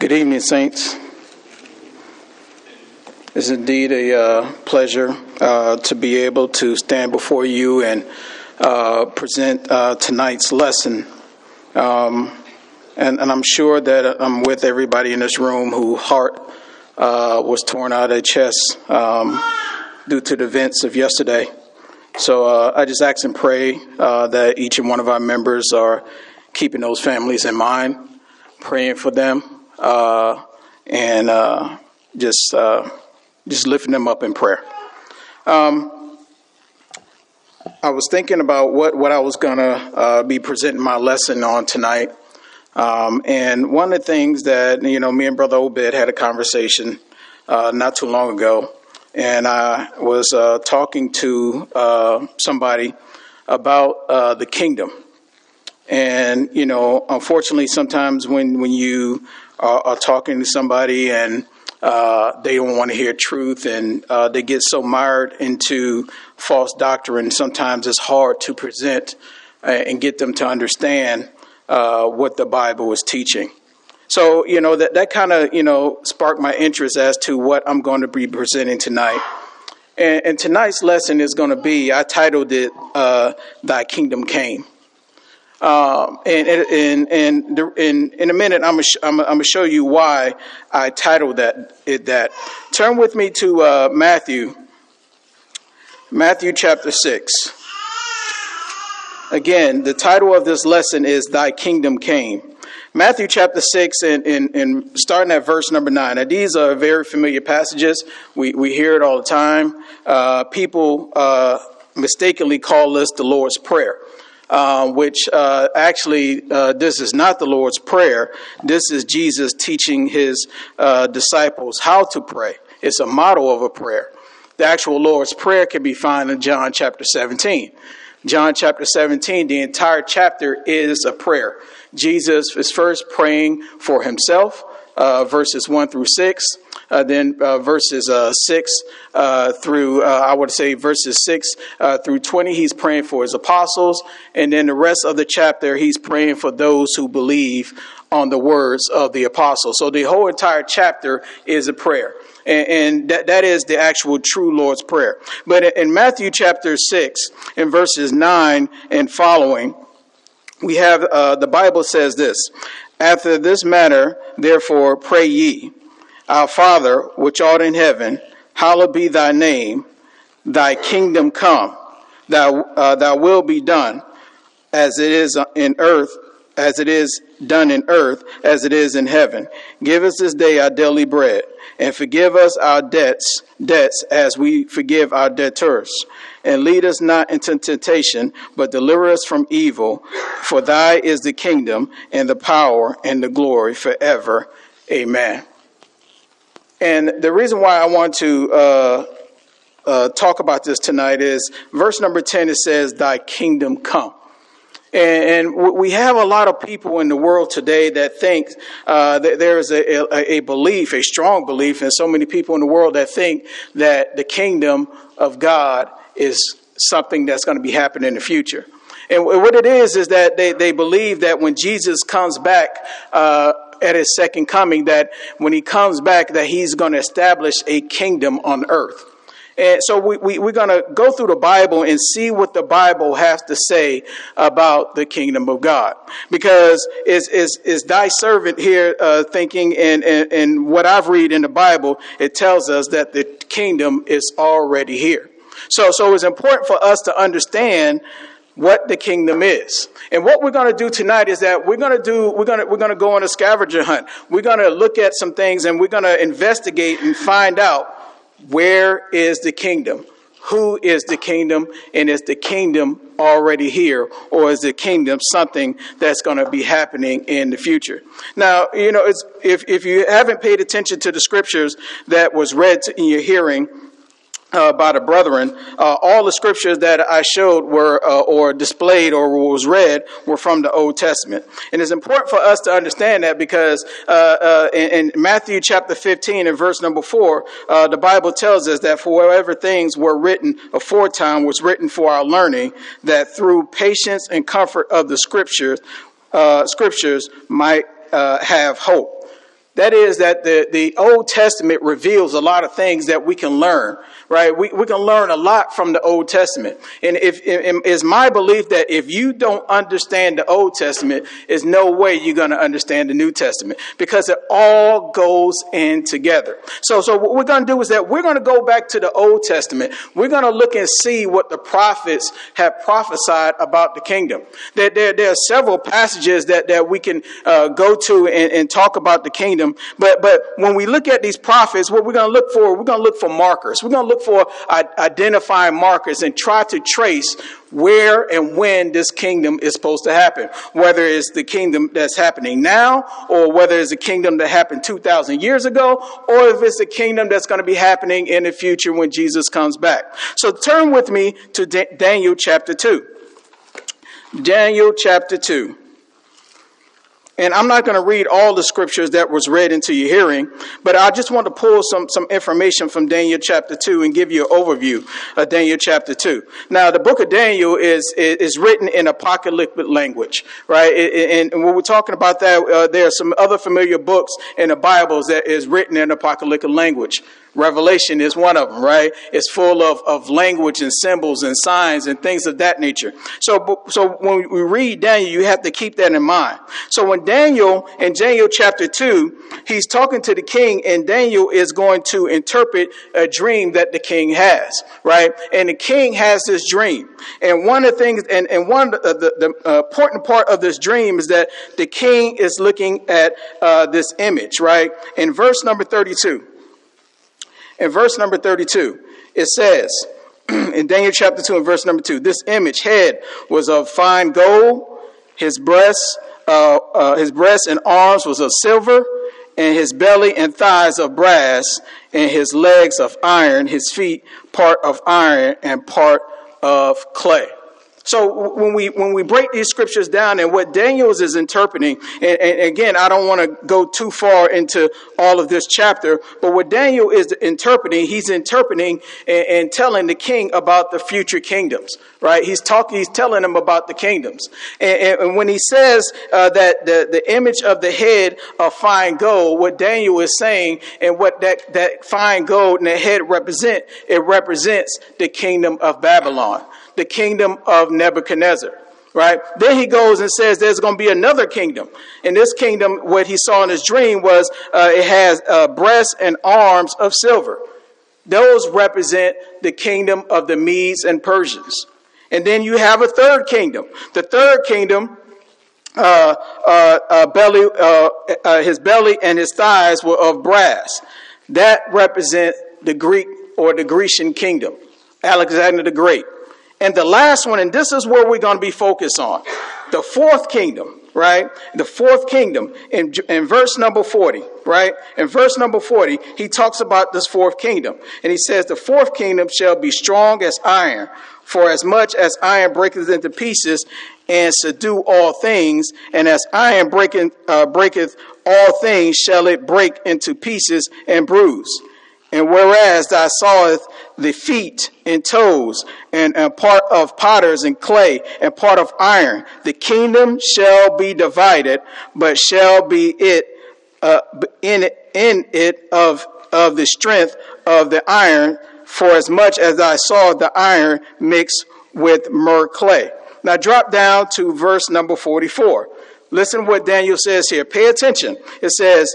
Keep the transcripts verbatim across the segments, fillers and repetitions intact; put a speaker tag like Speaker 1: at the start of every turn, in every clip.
Speaker 1: Good evening, saints. It's indeed a uh, pleasure uh, to be able to stand before you and uh, present uh, tonight's lesson. Um, and, and I'm sure that I'm with everybody in this room whose heart uh, was torn out of their chest um, due to the events of yesterday. So uh, I just ask and pray uh, that each and one of our members are keeping those families in mind, praying for them, uh, and uh, just uh, just lifting them up in prayer. Um, I was thinking about what, what I was going to uh, be presenting my lesson on tonight. Um, and one of the things that, you know, me and Brother Obed had a conversation uh, not too long ago. And I was uh, talking to uh, somebody about uh, the kingdom. And, you know, unfortunately, sometimes when, when you are, are talking to somebody and uh, they don't want to hear truth and uh, they get so mired into false doctrine, sometimes it's hard to present uh, and get them to understand uh, what the Bible is teaching. So, you know, that, that kind of, you know, sparked my interest as to what I'm going to be presenting tonight. And, and tonight's lesson is going to be, I titled it, uh, Thy Kingdom Came. Um, and, and, and, and in a minute, I'm going I'm to show you why I titled that, it that. Turn with me to uh, Matthew, Matthew chapter six. Again, the title of this lesson is Thy Kingdom Came. Matthew chapter six and, and, and starting at verse number nine. Now, these are very familiar passages. We, we hear it all the time. Uh, people uh, mistakenly call this the Lord's Prayer, uh, which uh, actually uh, this is not the Lord's Prayer. This is Jesus teaching his uh, disciples how to pray. It's a model of a prayer. The actual Lord's Prayer can be found in John chapter seventeen. John chapter seventeen, the entire chapter is a prayer. Jesus is first praying for himself, uh, verses one through six. Uh, then uh, verses uh, six uh, through, uh, I would say verses six uh, through twenty, he's praying for his apostles. And then the rest of the chapter, he's praying for those who believe on the words of the apostles. So the whole entire chapter is a prayer. And, and that, that is the actual true Lord's Prayer. But in Matthew chapter six, in verses nine and following, we have, uh, the Bible says this: After this manner, therefore, pray ye, Our Father, which art in heaven, hallowed be thy name, thy kingdom come, thy, uh, thy will be done, as it is in earth, as it is done in earth, as it is in heaven. Give us this day our daily bread, and forgive us our debts, debts as we forgive our debtors. And lead us not into temptation, but deliver us from evil. For thy is the kingdom and the power and the glory forever. Amen. And the reason why I want to uh, uh, talk about this tonight is verse number ten, it says, Thy kingdom come. And we have a lot of people in the world today that think uh, that there is a, a, a belief, a strong belief, and so many people in the world that think that the kingdom of God is something that's going to be happening in the future. And what it is, is that they, they believe that when Jesus comes back uh, at his second coming, that when he comes back, that he's going to establish a kingdom on earth. And so we, we, we're going to go through the Bible and see what the Bible has to say about the kingdom of God. Because is is is thy servant here uh, thinking, and, and, and what I've read in the Bible, it tells us that the kingdom is already here. So, so it's important for us to understand what the kingdom is. And what we're going to do tonight is that we're going to do, we're going to, we're going to go on a scavenger hunt. We're going to look at some things and we're going to investigate and find out, where is the kingdom? Who is the kingdom? And is the kingdom already here? Or is the kingdom something that's going to be happening in the future? Now, you know, it's, if, if you haven't paid attention to the scriptures that was read in your hearing, Uh, by the brethren, uh, all the scriptures that I showed were, uh, or displayed or was read were from the Old Testament. And it's important for us to understand that because uh, uh, in, in Matthew chapter fifteen and verse number four, uh, the Bible tells us that for whatever things were written aforetime was written for our learning, that through patience and comfort of the scriptures, uh, scriptures might uh, have hope. That is that the, the Old Testament reveals a lot of things that we can learn, right? We, we can learn a lot from the Old Testament. And if, if it's my belief that if you don't understand the Old Testament, there's no way you're going to understand the New Testament, because it all goes in together. So, so what we're going to do is that we're going to go back to the Old Testament. We're going to look and see what the prophets have prophesied about the kingdom. There, there, there are several passages that, that we can uh, go to and, and talk about the kingdom. But but when we look at these prophets, what we're going to look for, we're going to look for markers. We're going to look for uh, identifying markers and try to trace where and when this kingdom is supposed to happen, whether it's the kingdom that's happening now, or whether it's a kingdom that happened two thousand years ago, or if it's a kingdom that's going to be happening in the future when Jesus comes back. So turn with me to D- Daniel chapter two. Daniel chapter two. And I'm not going to read all the scriptures that was read into your hearing, but I just want to pull some, some information from Daniel chapter two and give you an overview of Daniel chapter two. Now, the book of Daniel is is, is written in apocalyptic language, right? And, and when we're talking about that, uh, there are some other familiar books in the Bibles that is written in apocalyptic language. Revelation is one of them, right? It's full of, of language and symbols and signs and things of that nature. So, so when we read Daniel, you have to keep that in mind. So when Daniel, in Daniel chapter two, he's talking to the king, and Daniel is going to interpret a dream that the king has, right? And the king has this dream. And one of the things, and, and one of the, the, the uh, important part of this dream is that the king is looking at uh, this image, right? In verse number thirty-two. In verse number thirty-two, it says, in Daniel chapter two and verse number two, this image head was of fine gold, his breasts, uh, uh, his breasts and arms was of silver, and his belly and thighs of brass, and his legs of iron, his feet part of iron and part of clay. So when we when we break these scriptures down and what Daniel is interpreting, and, and again, I don't want to go too far into all of this chapter, but what Daniel is interpreting, he's interpreting and, and telling the king about the future kingdoms, right? He's talking, he's telling him about the kingdoms. And, and when he says uh, that the, the image of the head of fine gold, what Daniel is saying and what that, that fine gold and the head represent, it represents the kingdom of Babylon, the kingdom of Nebuchadnezzar, right? Then he goes and says there's going to be another kingdom. In this kingdom, what he saw in his dream was uh, it has uh, breasts and arms of silver. Those represent the kingdom of the Medes and Persians. And then you have a third kingdom. The third kingdom, uh, uh, uh, belly, uh, uh, his belly and his thighs were of brass. That represent the Greek or the Grecian kingdom, Alexander the Great. And the last one, and this is where we're going to be focused on, the fourth kingdom, right? The fourth kingdom in, in verse number forty, right? In verse number forty, he talks about this fourth kingdom. And he says, the fourth kingdom shall be strong as iron, for as much as iron breaketh into pieces and subdue all things, and as iron breaketh, uh, breaketh all things, shall it break into pieces and bruise. And whereas thou sawest the feet and toes, and, and part of potters and clay, and part of iron, the kingdom shall be divided, but shall be it uh, in it in it of of the strength of the iron, for as much as I saw the iron mixed with myrrh clay. Now drop down to verse number forty-four. Listen what Daniel says here. Pay attention. It says,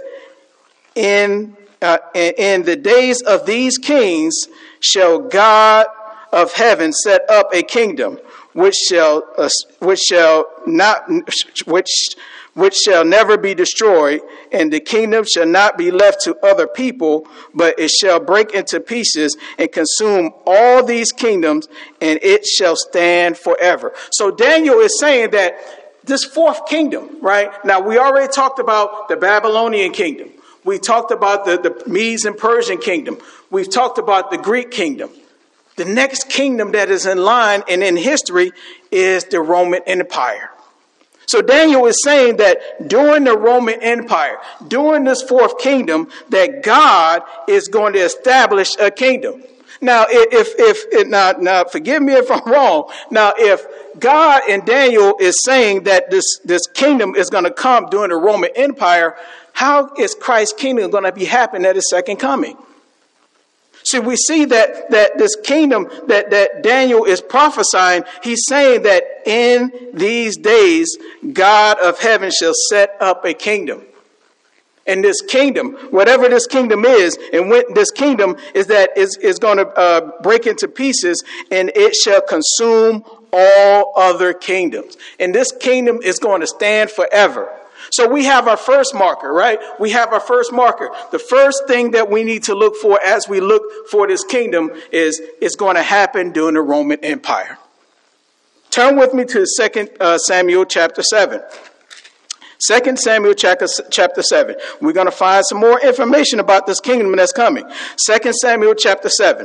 Speaker 1: in Uh, in, in the days of these kings shall God of heaven set up a kingdom which shall uh, which shall not which which shall never be destroyed, and the kingdom shall not be left to other people, but it shall break into pieces and consume all these kingdoms, and it shall stand forever. So Daniel is saying that this fourth kingdom, right? Now we already talked about the Babylonian kingdom. We talked about the, the Medes and Persian kingdom. We've talked about the Greek kingdom. The next kingdom that is in line and in history is the Roman Empire. So Daniel is saying that during the Roman Empire, during this fourth kingdom, that God is going to establish a kingdom. Now, if, if, if now, now, forgive me if I'm wrong. Now, if God and Daniel is saying that this, this kingdom is going to come during the Roman Empire, how is Christ's kingdom going to be happening at his second coming? See, we see that, that this kingdom that, that Daniel is prophesying, he's saying that in these days, God of heaven shall set up a kingdom. And this kingdom, whatever this kingdom is, and when this kingdom is that is, is going to uh, break into pieces, and it shall consume all other kingdoms. And this kingdom is going to stand forever. So we have our first marker, right? We have our first marker. The first thing that we need to look for as we look for this kingdom is it's going to happen during the Roman Empire. Turn with me to Second uh, Samuel chapter seven. Second Samuel chapter, chapter seven. We're going to find some more information about this kingdom that's coming. Second Samuel chapter seven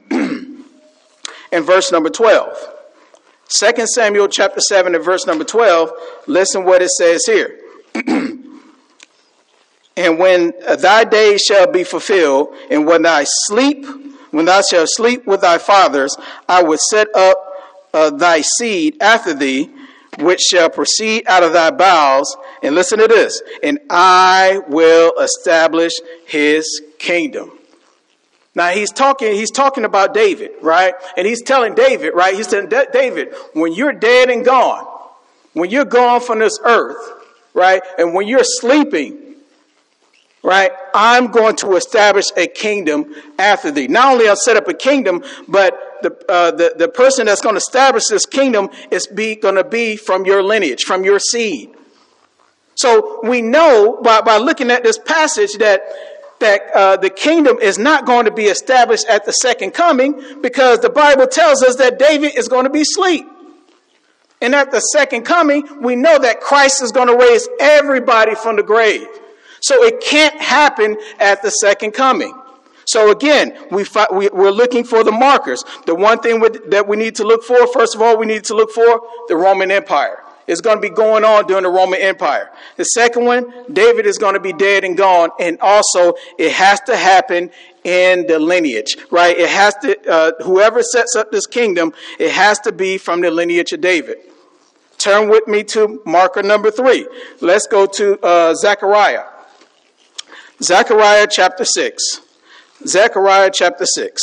Speaker 1: and verse number twelve. Second Samuel chapter seven and verse number twelve. Listen what it says here. And when thy days shall be fulfilled, and when thy sleep, when thou shalt sleep with thy fathers, I will set up uh, thy seed after thee, which shall proceed out of thy bowels. And listen to this. And I will establish his kingdom. Now he's talking, he's talking about David, right? And he's telling David, right? He's telling David, when you're dead and gone, when you're gone from this earth, right? And when you're sleeping, right? I'm going to establish a kingdom after thee. Not only I'll set up a kingdom, but the uh, the, the person that's going to establish this kingdom is be going to be from your lineage, from your seed. So we know by, by looking at this passage that that uh, the kingdom is not going to be established at the second coming, because the Bible tells us that David is going to be asleep. And at the second coming, we know that Christ is going to raise everybody from the grave. So it can't happen at the second coming. So again, we, we, we're looking for the markers. The one thing with, that we need to look for, first of all, we need to look for the Roman Empire. It's going to be going on during the Roman Empire. The second one, David is going to be dead and gone. And also, it has to happen in the lineage, right? It has to, uh, whoever sets up this kingdom, it has to be from the lineage of David. Turn with me to marker number three. Let's go to uh, Zechariah. Zechariah chapter six. Zechariah chapter six.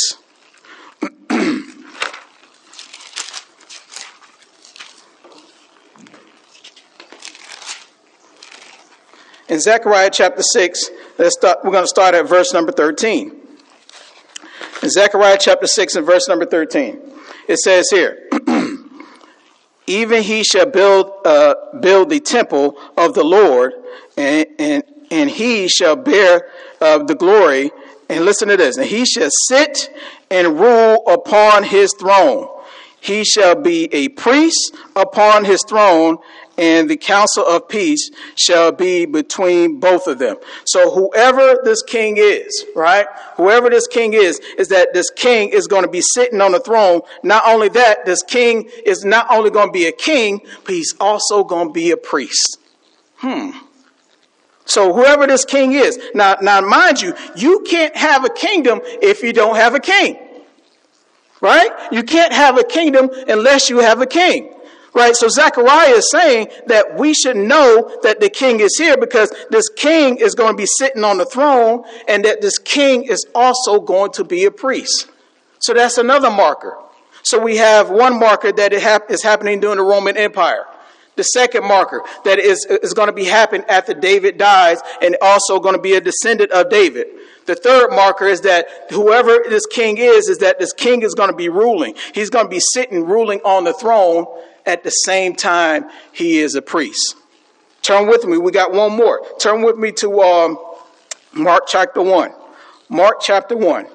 Speaker 1: In Zechariah chapter six, let's start, we're going to start at verse number thirteen. In Zechariah chapter six and verse number thirteen, it says here, even he shall build uh, build the temple of the Lord, and and, and he shall bear uh, the glory. And listen to this. And he shall sit and rule upon his throne. He shall be a priest upon his throne, and the council of peace shall be between both of them. So whoever this king is, right? Whoever this king is, is that this king is going to be sitting on the throne. Not only that, this king is not only going to be a king, but he's also going to be a priest. Hmm. So whoever this king is, now, now mind you, you can't have a kingdom if you don't have a king. Right? You can't have a kingdom unless you have a king. Right? So Zechariah is saying that we should know that the king is here, because this king is going to be sitting on the throne, and that this king is also going to be a priest. So that's another marker. So we have one marker that it hap- is happening during the Roman Empire. The second marker that is, is going to be happening after David dies, and also going to be a descendant of David. The third marker is that whoever this king is, is that this king is going to be ruling. He's going to be sitting, ruling on the throne at the same time he is a priest. Turn with me. We got one more. Turn with me to um, Mark chapter one. Mark chapter one.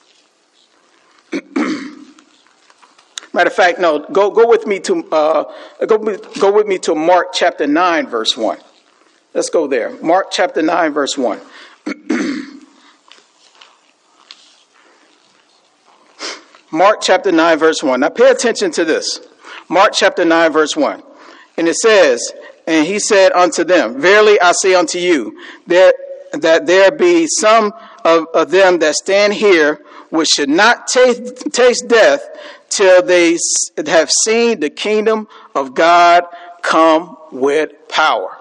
Speaker 1: Matter of fact, no, go go with me to uh, go go with me to Mark chapter nine, verse one. Let's go there. Mark chapter nine, verse one. Mark chapter nine, verse one. Now pay attention to this. Mark chapter nine, verse one. And it says, and he said unto them, verily I say unto you, there, that there be some of, of them that stand here which should not taste, taste death till they have seen the kingdom of God come with power.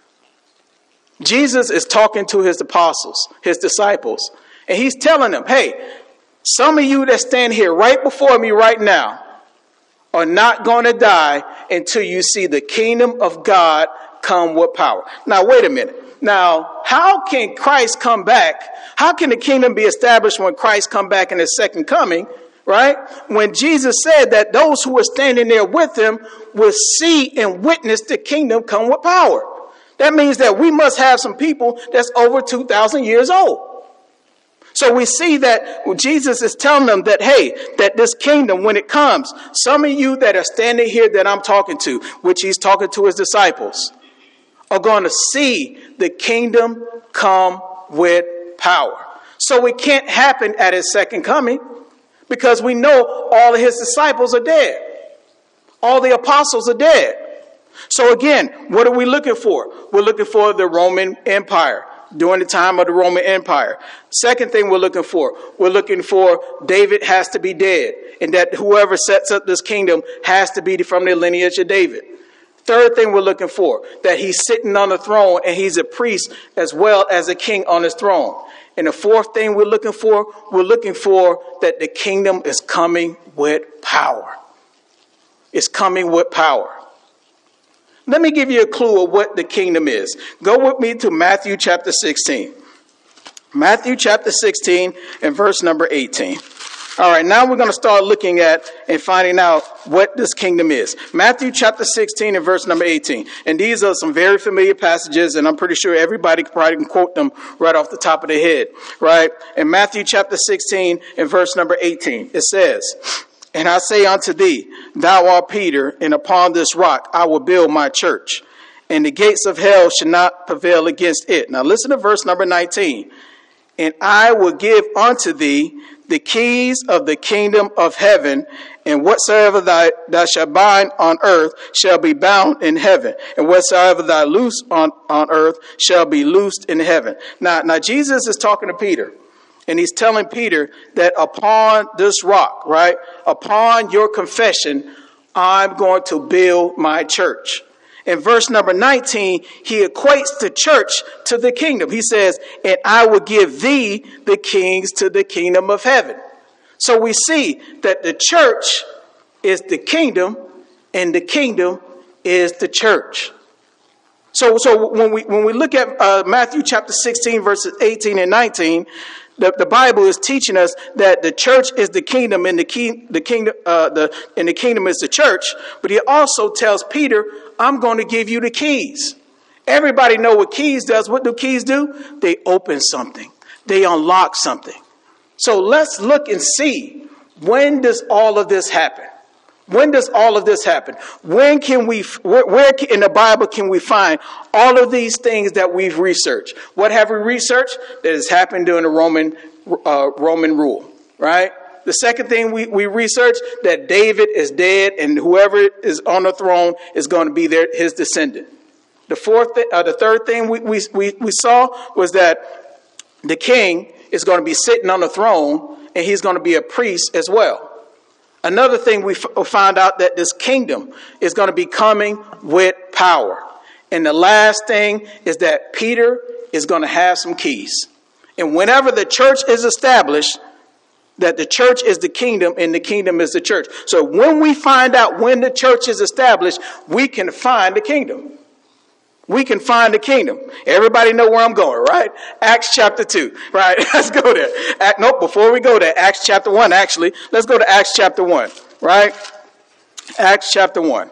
Speaker 1: Jesus is talking to his apostles, his disciples, and he's telling them, hey, some of you that stand here right before me right now are not going to die until you see the kingdom of God come with power. Now, wait a minute. Now, how can Christ come back? How can the kingdom be established when Christ come back in his second coming, right? When Jesus said that those who were standing there with him will see and witness the kingdom come with power. That means that we must have some people that's over two thousand years old. So we see that Jesus is telling them that, hey, that this kingdom, when it comes, some of you that are standing here that I'm talking to, which he's talking to his disciples, are going to see the kingdom come with power. So it can't happen at his second coming because we know all of his disciples are dead. All the apostles are dead. So again, what are we looking for? We're looking for the Roman Empire during the time of the Roman Empire. Second thing we're looking for, we're looking for David has to be dead, and that whoever sets up this kingdom has to be from the lineage of David. Third thing we're looking for, that he's sitting on the throne and he's a priest as well as a king on his throne. And the fourth thing we're looking for, we're looking for that the kingdom is coming with power. It's coming with power. Let me give you a clue of what the kingdom is. Go with me to Matthew chapter sixteen. Matthew chapter sixteen and verse number eighteen. All right, now we're going to start looking at and finding out what this kingdom is. Matthew chapter sixteen and verse number eighteen. And these are some very familiar passages, and I'm pretty sure everybody probably can quote them right off the top of their head, right? In Matthew chapter sixteen and verse number eighteen, it says, "And I say unto thee, thou art Peter, and upon this rock I will build my church, and the gates of hell shall not prevail against it." Now listen to verse number nineteen. "And I will give unto thee the keys of the kingdom of heaven, and whatsoever thou, thou shalt bind on earth shall be bound in heaven, and whatsoever thou loose on, on earth shall be loosed in heaven." Now, now Jesus is talking to Peter. And he's telling Peter that upon this rock, right, upon your confession, I'm going to build my church. In verse number nineteen, he equates the church to the kingdom. He says, "And I will give thee the keys to the kingdom of heaven." So we see that the church is the kingdom and the kingdom is the church. So, so when we when we look at uh, Matthew chapter sixteen, verses eighteen and nineteen, The, the Bible is teaching us that the church is the kingdom, and the key, the kingdom, uh, the and the kingdom is the church. But he also tells Peter, "I'm going to give you the keys." Everybody know what keys does. What do keys do? They open something. They unlock something. So let's look and see, when does all of this happen? When does all of this happen? When can we, where, where in the Bible can we find all of these things that we've researched? What have we researched? That has happened during the Roman, uh, Roman rule, right? The second thing we, we researched, that David is dead and whoever is on the throne is going to be their, his descendant. The fourth, th- uh, the third thing we, we, we, we saw was that the king is going to be sitting on the throne and he's going to be a priest as well. Another thing we f- found out that this kingdom is going to be coming with power. And the last thing is that Peter is going to have some keys. And whenever the church is established, that the church is the kingdom and the kingdom is the church. So when we find out when the church is established, we can find the kingdom. We can find the kingdom. Everybody know where I'm going, right? Acts chapter two, right? Let's go there. Act, nope, before we go there, Acts chapter one, actually. Let's go to Acts chapter one, right? Acts chapter one.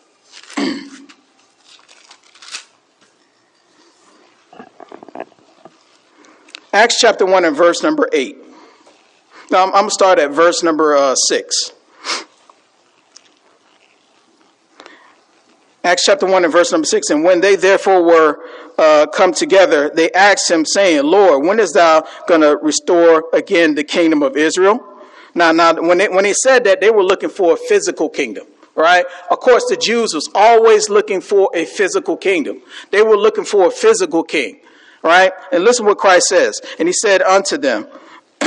Speaker 1: Acts chapter one and verse number eight. Now, I'm, I'm going to start at verse number uh, six. Acts chapter one and verse number six. "And when they therefore were uh, come together, they asked him, saying, Lord, when is thou going to restore again the kingdom of Israel?" Now, now when they, when they said that, they were looking for a physical kingdom, right? Of course, the Jews was always looking for a physical kingdom. They were looking for a physical king, right? And listen what Christ says. "And he said unto them,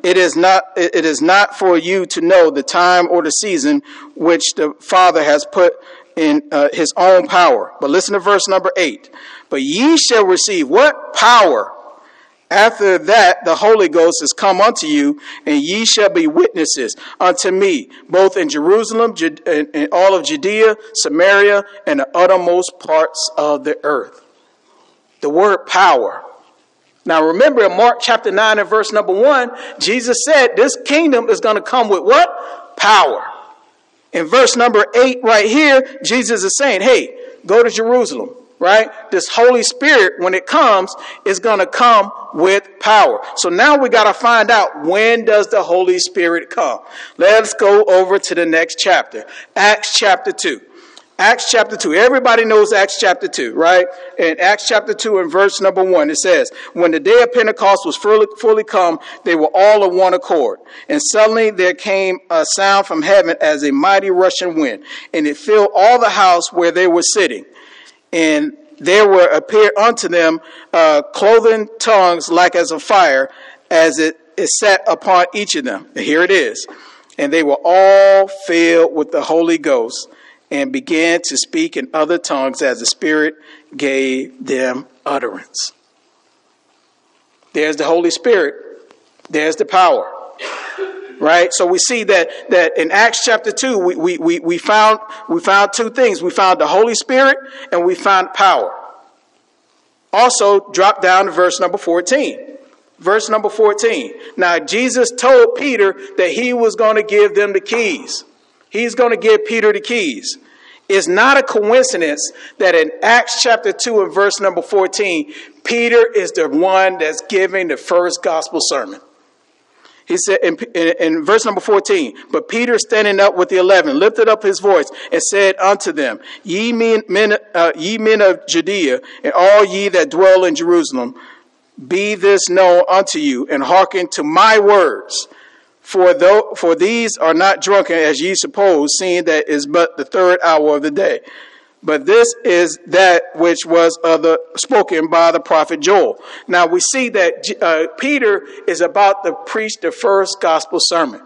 Speaker 1: It is not, it is not for you to know the time or the season which the Father has put in uh, his own power. But listen to verse number eight. But ye shall receive what? Power. After that, the Holy Ghost is come unto you, and ye shall be witnesses unto me, both in Jerusalem, in all of Judea, Samaria, and the uttermost parts of the earth. The word power. Now remember in Mark chapter nine and verse number one, Jesus said this kingdom is going to come with what? Power. In verse number eight right here, Jesus is saying, hey, go to Jerusalem, right? This Holy Spirit, when it comes, is going to come with power. So now we got to find out, when does the Holy Spirit come? Let's go over to the next chapter, Acts chapter two. Acts chapter two. Everybody knows Acts chapter two, right? In Acts chapter two and verse number one, it says, when the day of Pentecost was fully, fully come, they were all of one accord. And suddenly there came a sound from heaven as a mighty rushing wind, and it filled all the house where they were sitting. And there were appeared unto them uh, cloven tongues like as a fire, as it is set upon each of them. And here it is. And they were all filled with the Holy Ghost, and began to speak in other tongues as the Spirit gave them utterance. There's the Holy Spirit. There's the power. Right? So we see that that in Acts chapter two, we, we, we, we found we found two things. We found the Holy Spirit and we found power. Also, drop down to verse number fourteen. Verse number fourteen. Now, Jesus told Peter that he was going to give them the keys. He's going to give Peter the keys. It's not a coincidence that in Acts chapter two and verse number fourteen, Peter is the one that's giving the first gospel sermon. He said in, in, in verse number fourteen, but Peter standing up with the eleven lifted up his voice and said unto them, Ye men, men, uh, ye men of Judea, and all ye that dwell in Jerusalem, be this known unto you, and hearken to my words. For though, for these are not drunken as ye suppose, seeing that is but the third hour of the day. But this is that which was of the, spoken by the prophet Joel. Now we see that uh, Peter is about to preach the first gospel sermon.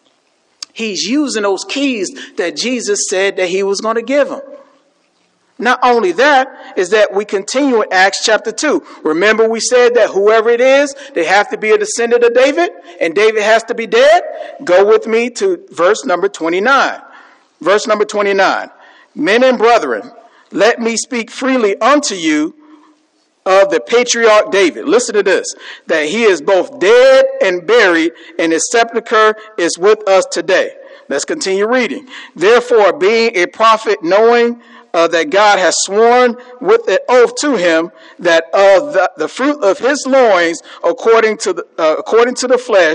Speaker 1: He's using those keys that Jesus said that he was going to give him. Not only that, is that we continue in Acts chapter two. Remember we said that whoever it is, they have to be a descendant of David, and David has to be dead? Go with me to verse number twenty-nine. Verse number twenty-nine. Men and brethren, let me speak freely unto you of the patriarch David. Listen to this, that he is both dead and buried, and his sepulchre is with us today. Let's continue reading. Therefore, being a prophet, knowing Uh, that God has sworn with an oath to him that of the, the fruit of his loins, according to the uh, according to the flesh,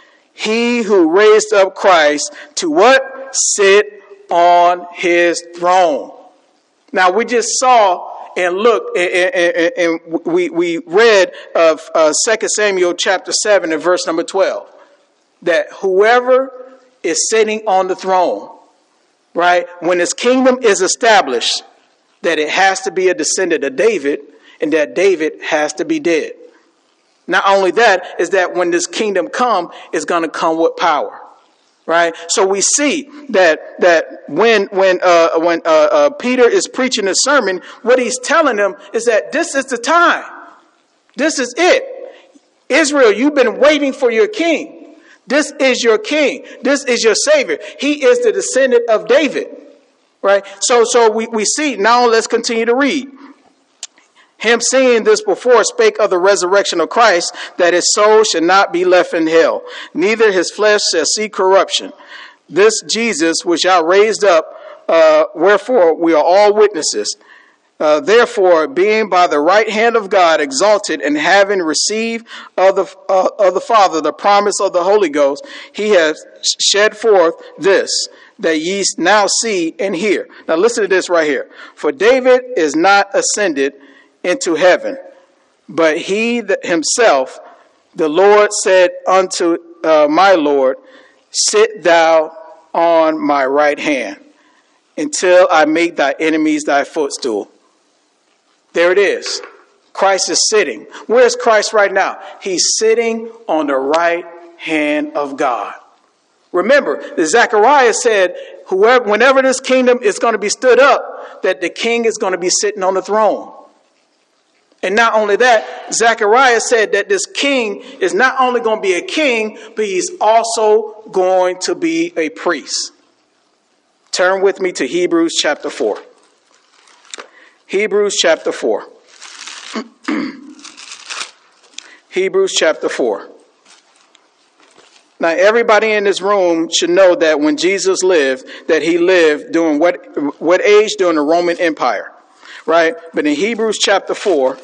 Speaker 1: he who raised up Christ to what? Sit on his throne. Now we just saw and looked and, and, and we we read of uh, Second Samuel chapter seven and verse number twelve, that whoever is sitting on the throne, right, when his kingdom is established, that it has to be a descendant of David, and that David has to be dead. Not only that, is that when this kingdom come, it's going to come with power, right? So we see that that when when uh, when uh, uh, Peter is preaching the sermon, what he's telling them is that this is the time, this is it. Israel, you've been waiting for your king. This is your king. This is your savior. He is the descendant of David, right? So, so we, we see, now let's continue to read. Him seeing this before spake of the resurrection of Christ, that his soul should not be left in hell, neither his flesh shall see corruption. This Jesus, which I raised up, uh, wherefore we are all witnesses. Uh, therefore, being by the right hand of God exalted, and having received of the uh, of the Father the promise of the Holy Ghost, he has shed forth this, that ye now see and hear. Now listen to this right here. For David is not ascended into heaven, but he himself, the Lord said unto uh, my Lord, sit thou on my right hand, until I make thy enemies thy footstool. There it is. Christ is sitting. Where's Christ right now? He's sitting on the right hand of God. Remember, that Zechariah said, whoever, whenever this kingdom is going to be stood up, that the king is going to be sitting on the throne. And not only that, Zechariah said that this king is not only going to be a king, but he's also going to be a priest. Turn with me to Hebrews chapter four. Hebrews chapter four. Hebrews chapter four. Now, everybody in this room should know that when Jesus lived, that he lived during what, what age? During the Roman Empire, right? But in Hebrews chapter four,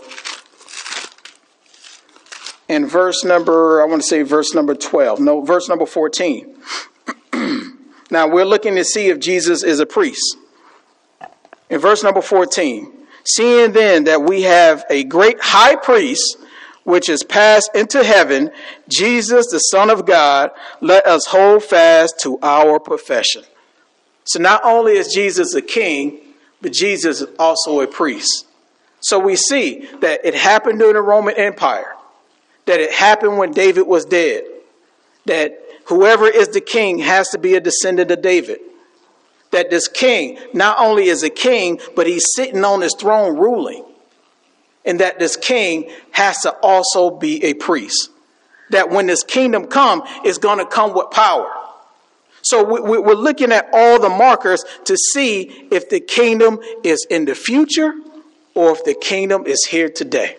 Speaker 1: and verse number, I want to say verse number twelve. No, verse number fourteen. Now, we're looking to see if Jesus is a priest. In verse number fourteen, seeing then that we have a great high priest, which is passed into heaven, Jesus, the Son of God, let us hold fast to our profession. So not only is Jesus a king, but Jesus is also a priest. So we see that it happened during the Roman Empire, that it happened when David was dead, that whoever is the king has to be a descendant of David, that this king not only is a king, but he's sitting on his throne ruling. And that this king has to also be a priest. That when this kingdom come, it's going to come with power. So we, we're looking at all the markers to see if the kingdom is in the future or if the kingdom is here today.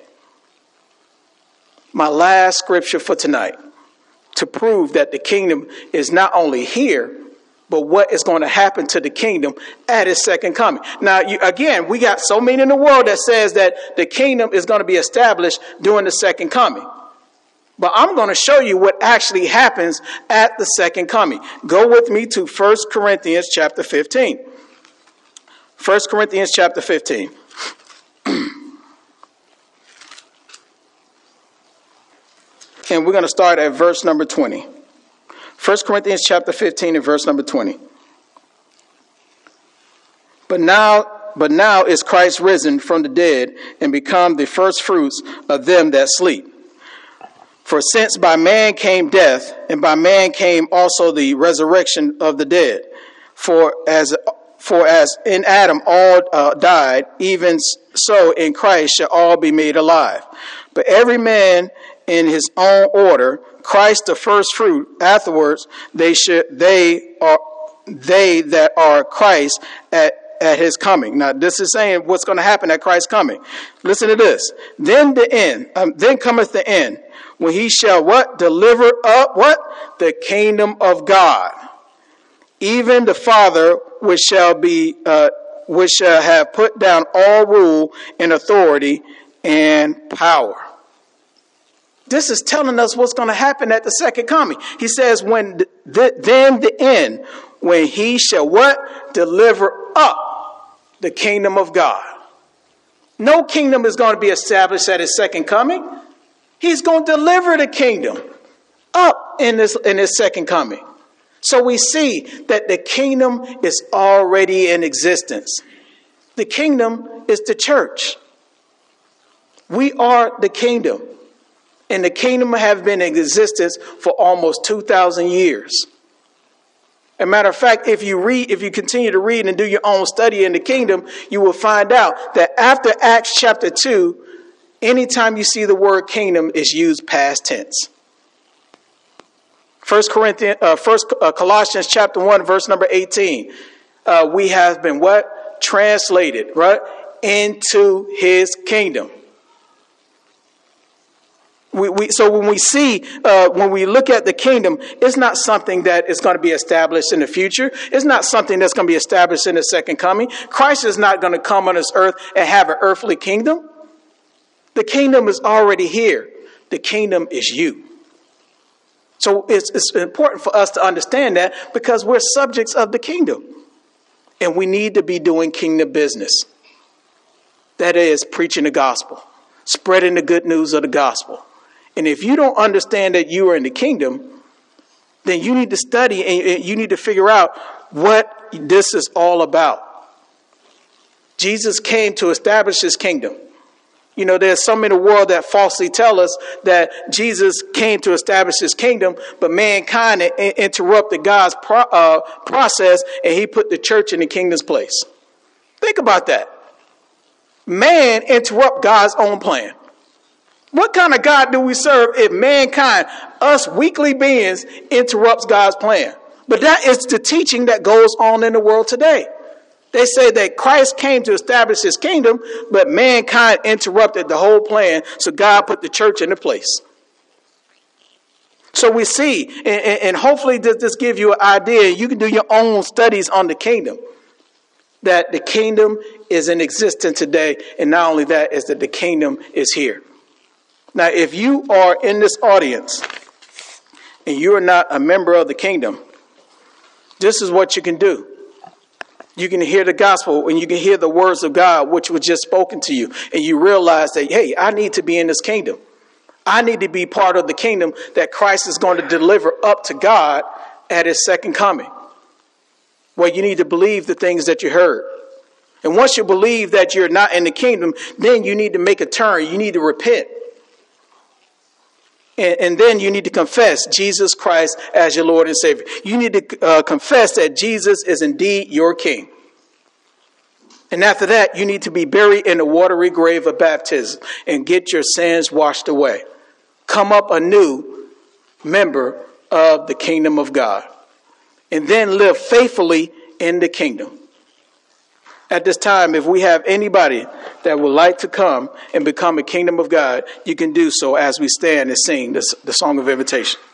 Speaker 1: My last scripture for tonight, to prove that the kingdom is not only here, but what is going to happen to the kingdom at his second coming. Now, you, again, we got so many in the world that says that the kingdom is going to be established during the second coming. But I'm going to show you what actually happens at the second coming. Go with me to First Corinthians chapter fifteen. First Corinthians chapter fifteen. And we're going to start at verse number twenty. First Corinthians chapter fifteen and verse number twenty. But now, but now is Christ risen from the dead and become the first fruits of them that sleep. For since by man came death, and by man came also the resurrection of the dead. For as for as in Adam all uh, died, even so in Christ shall all be made alive. But every man in his own order, Christ the first fruit, afterwards they should they are they that are Christ at, at his coming. Now this is saying what's going to happen at Christ's coming. Listen to this. Then the end, um, then cometh the end, when he shall what? Deliver up what? The kingdom of God. Even the Father which shall be uh, which shall have put down all rule and authority and power. This is telling us what's going to happen at the second coming. He says, when the, the, then the end, when he shall what? Deliver up the kingdom of God. No kingdom is going to be established at his second coming. He's going to deliver the kingdom up in this, in his second coming. So we see that the kingdom is already in existence. The kingdom is the church. We are the kingdom. And the kingdom have been in existence for almost two thousand years. As a matter of fact, if you read, if you continue to read and do your own study in the kingdom, you will find out that after Acts chapter two, anytime you see the word kingdom is used past tense. First Corinthians, uh, First uh, Colossians chapter one, verse number eighteen. Uh, we have been what? Translated, right, into his kingdom. We, we, so when we see, uh, when we look at the kingdom, it's not something that is going to be established in the future. It's not something that's going to be established in the second coming. Christ is not going to come on this earth and have an earthly kingdom. The kingdom is already here. The kingdom is you. So it's, it's important for us to understand that because we're subjects of the kingdom. And we need to be doing kingdom business. That is, preaching the gospel, spreading the good news of the gospel. And if you don't understand that you are in the kingdom, then you need to study and you need to figure out what this is all about. Jesus came to establish his kingdom. You know, there's some in the world that falsely tell us that Jesus came to establish his kingdom, but mankind I- interrupted God's pro- uh, process, and he put the church in the kingdom's place. Think about that. Man interrupt God's own plan. What kind of God do we serve if mankind, us weakly beings, interrupts God's plan? But that is the teaching that goes on in the world today. They say that Christ came to establish his kingdom, but mankind interrupted the whole plan, so God put the church into place. So we see, and, and hopefully this, this gives you an idea, you can do your own studies on the kingdom, that the kingdom is in existence today, and not only that, is that the kingdom is here. Now, if you are in this audience and you are not a member of the kingdom, this is what you can do. You can hear the gospel and you can hear the words of God, which was just spoken to you. And you realize that, hey, I need to be in this kingdom. I need to be part of the kingdom that Christ is going to deliver up to God at his second coming. Well, you need to believe the things that you heard. And once you believe that you're not in the kingdom, then you need to make a turn. You need to repent. And, and then you need to confess Jesus Christ as your Lord and Savior. You need to uh, confess that Jesus is indeed your King. And after that, you need to be buried in the watery grave of baptism and get your sins washed away. Come up a new member of the kingdom of God. And then live faithfully in the kingdom. At this time, if we have anybody that would like to come and become a kingdom of God, you can do so as we stand and sing this, the song of invitation.